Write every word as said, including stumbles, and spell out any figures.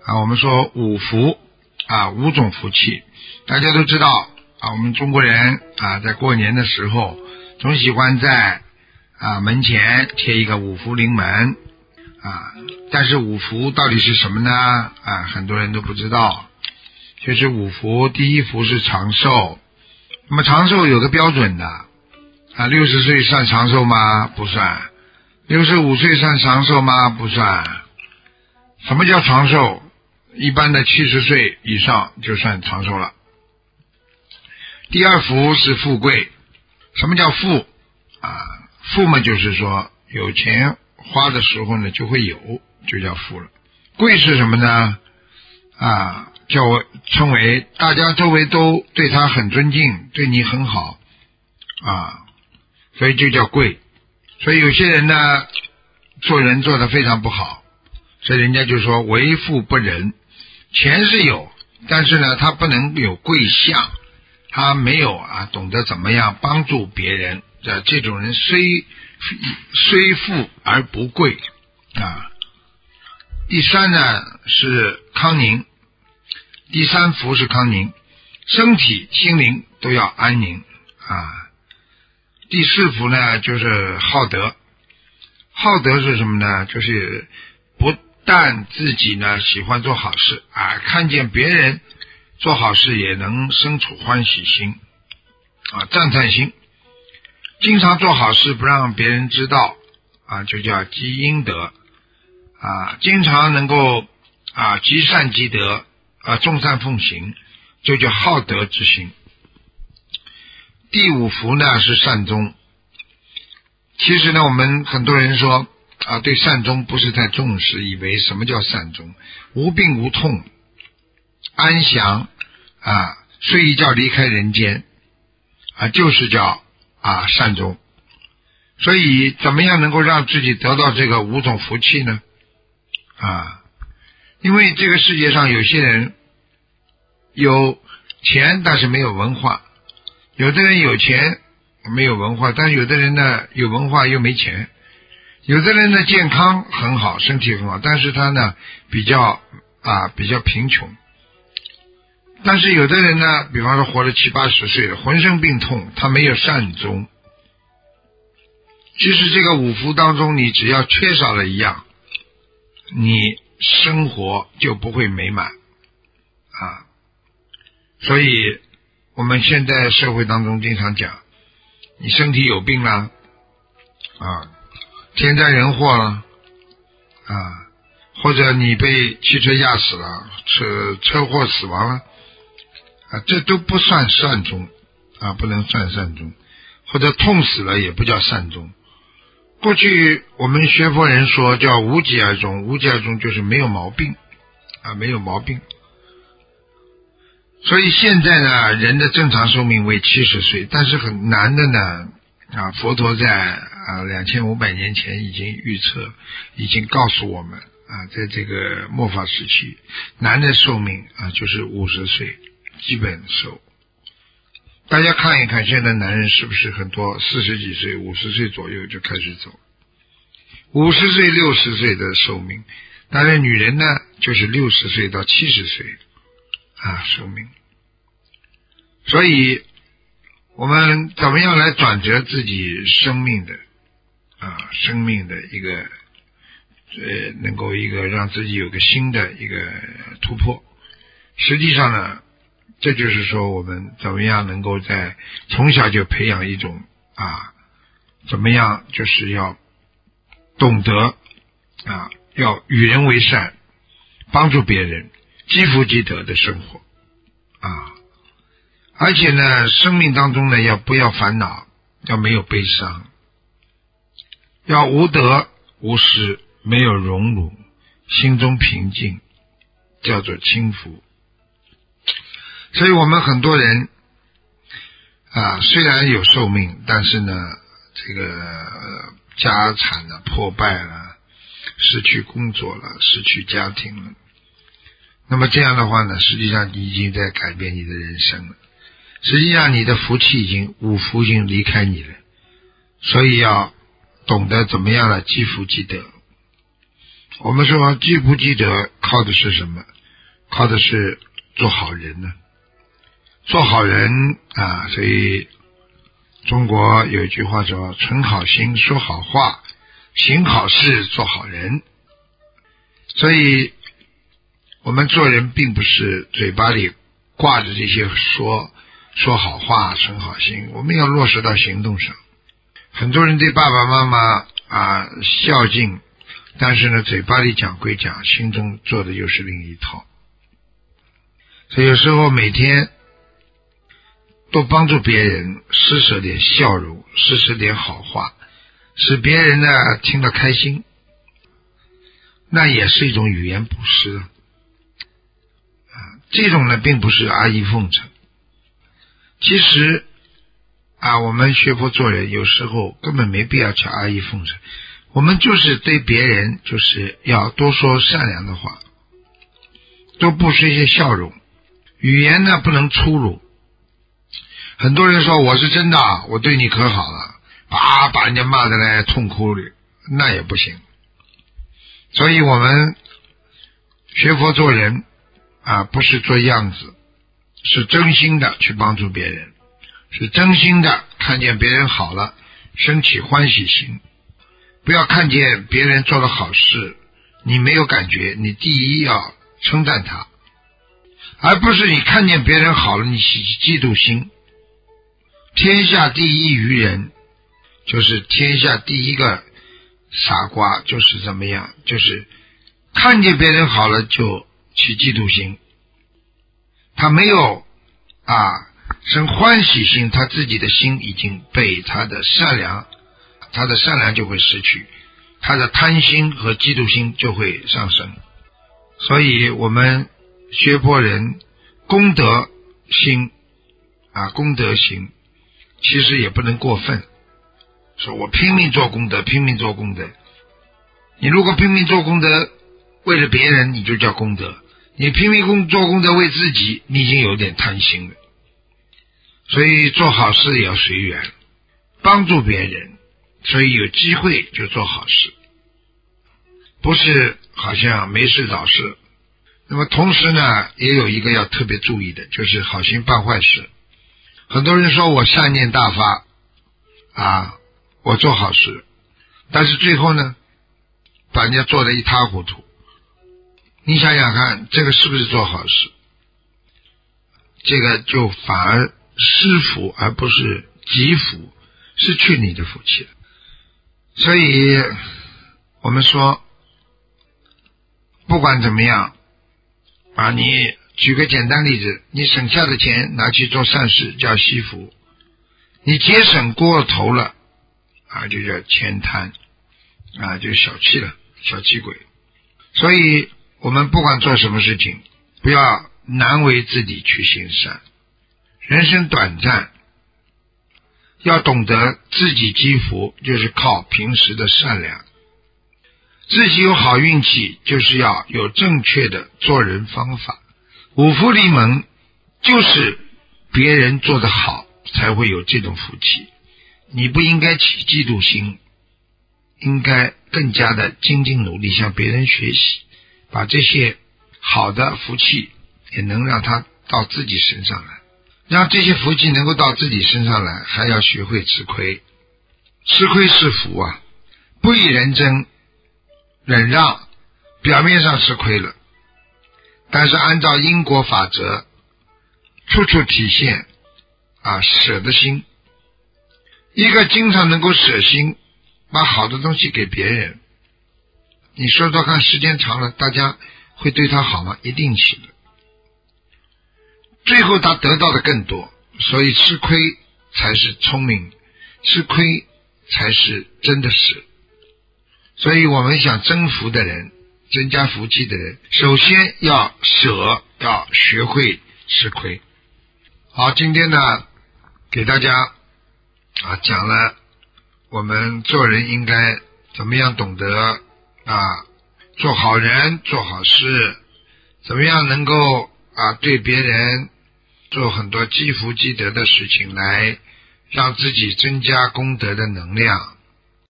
啊，我们说五福啊，五种福气，大家都知道啊。我们中国人啊，在过年的时候总喜欢在啊门前贴一个五福临门啊，但是五福到底是什么呢？啊，很多人都不知道。就是五福，第一福是长寿。那么长寿有个标准的啊，六十岁算长寿吗？不算。六十五岁算长寿吗？不算。什么叫长寿？一般的七十岁以上就算长寿了。第二福是富贵。什么叫富啊？富嘛，就是说有钱花的时候呢就会有，就叫富了。贵是什么呢？啊，叫我称为大家周围都对他很尊敬，对你很好啊，所以就叫贵。所以有些人呢做人做得非常不好，所以人家就说为富不仁。钱是有，但是呢他不能有贵相，他没有啊懂得怎么样帮助别人，这这种人虽虽富而不贵啊。第三呢是康宁，第三福是康宁，身体心灵都要安宁啊。第四福呢就是好德。好德是什么呢？就是不但自己呢喜欢做好事啊，看见别人做好事也能生出欢喜心啊，赞叹心。经常做好事不让别人知道啊，就叫积阴德啊。经常能够啊积善积德啊，众善奉行，就叫好德之心。第五福呢是善终。其实呢我们很多人说啊，对善终不是太重视，以为什么叫善终？无病无痛，安详啊，睡一觉离开人间啊，就是叫啊善终。所以怎么样能够让自己得到这个五种福气呢？啊，因为这个世界上有些人有钱但是没有文化，有的人有钱没有文化，但有的人呢有文化又没钱，有的人呢健康很好，身体很好，但是他呢比较啊比较贫穷。但是有的人呢，比方说活了七八十岁了，浑身病痛，他没有善终。其实这个五福当中，你只要缺少了一样，你生活就不会美满啊。所以我们现在社会当中经常讲，你身体有病了啊，天灾人祸了啊，或者你被汽车压死了，车车祸死亡了啊，这都不算善终啊，不能算善终。或者痛死了也不叫善终。过去我们学佛人说叫无疾而终，无疾而终就是没有毛病啊，没有毛病。所以现在呢，人的正常寿命为七十岁，但是很难的呢啊，佛陀在啊两千五百年前已经预测，已经告诉我们啊，在这个末法时期，男的寿命啊就是五十岁基本寿。大家看一看，现在男人是不是很多四十几岁、五十岁左右就开始走，五十岁、六十岁的寿命。当然，女人呢就是六十岁到七十岁啊寿命。所以，我们怎么样来转折自己生命的啊生命的一个呃，能够一个让自己有个新的一个突破？实际上呢，这就是说我们怎么样能够在从小就培养一种啊，怎么样就是要懂得啊，要与人为善，帮助别人，积福积德的生活啊。而且呢，生命当中呢，要不要烦恼，要没有悲伤，要无得无失，没有荣辱，心中平静，叫做轻福。所以我们很多人啊，虽然有寿命，但是呢，这个家产呢破败了，失去工作了，失去家庭了。那么这样的话呢，实际上你已经在改变你的人生了。实际上你的福气已经五福已经离开你了，所以要懂得怎么样来积福积德。我们说积福积德靠的是什么？ 靠的是做好人呢。做好人啊，所以中国有一句话说，存好心，说好话，行好事，做好人。所以我们做人并不是嘴巴里挂着这些说说好话，存好心，我们要落实到行动上。很多人对爸爸妈妈啊孝敬，但是呢嘴巴里讲归讲，心中做的又是另一套。所以有时候每天多帮助别人，施舍点笑容，施舍点好话，使别人呢听得开心，那也是一种语言布施啊。这种呢并不是阿谀奉承。其实啊，我们学佛做人有时候根本没必要去阿谀奉承，我们就是对别人就是要多说善良的话，多布施一些笑容，语言呢不能粗鲁。很多人说我是真的，我对你可好了，啊，把人家骂得来痛哭里，那也不行。所以我们学佛做人啊，不是做样子，是真心的去帮助别人，是真心的看见别人好了升起欢喜心。不要看见别人做了好事你没有感觉，你第一要称赞他，而不是你看见别人好了你起嫉妒心。天下第一愚人，就是天下第一个傻瓜，就是怎么样，就是看见别人好了就起嫉妒心，他没有啊生欢喜心，他自己的心已经被他的善良，他的善良就会失去，他的贪心和嫉妒心就会上升。所以我们学佛人功德心啊，功德心其实也不能过分，说我拼命做功德，拼命做功德。你如果拼命做功德为了别人，你就叫功德；你拼命做功德为自己，你已经有点贪心了。所以做好事也要随缘，帮助别人，所以有机会就做好事，不是好像没事找事。那么同时呢，也有一个要特别注意的，就是好心办坏事。很多人说我善念大发啊，我做好事，但是最后呢把人家做得一塌糊涂。你想想看，这个是不是做好事？这个就反而失福而不是积福，失去你的福气了。所以我们说不管怎么样啊，你举个简单例子，你省下的钱拿去做善事叫惜福，你节省过头了啊，就叫悭贪啊，就小气了，小气鬼。所以我们不管做什么事情，不要难为自己去行善。人生短暂，要懂得自己积福，就是靠平时的善良。自己有好运气，就是要有正确的做人方法。五福临门，就是别人做得好才会有这种福气。你不应该起嫉妒心，应该更加的精进努力向别人学习，把这些好的福气也能让它到自己身上来。让这些福气能够到自己身上来，还要学会吃亏。吃亏是福啊，不以人争，忍让，表面上吃亏了，但是按照因果法则处处体现啊舍的心。一个经常能够舍心，把好的东西给别人，你说说看，时间长了大家会对他好吗？一定是的。最后他得到的更多，所以吃亏才是聪明，吃亏才是真的是。所以我们想增福的人，增加福气的人，首先要舍，要学会吃亏。好，今天呢给大家啊讲了我们做人应该怎么样懂得啊做好人做好事，怎么样能够啊对别人做很多积福积德的事情，来让自己增加功德的能量。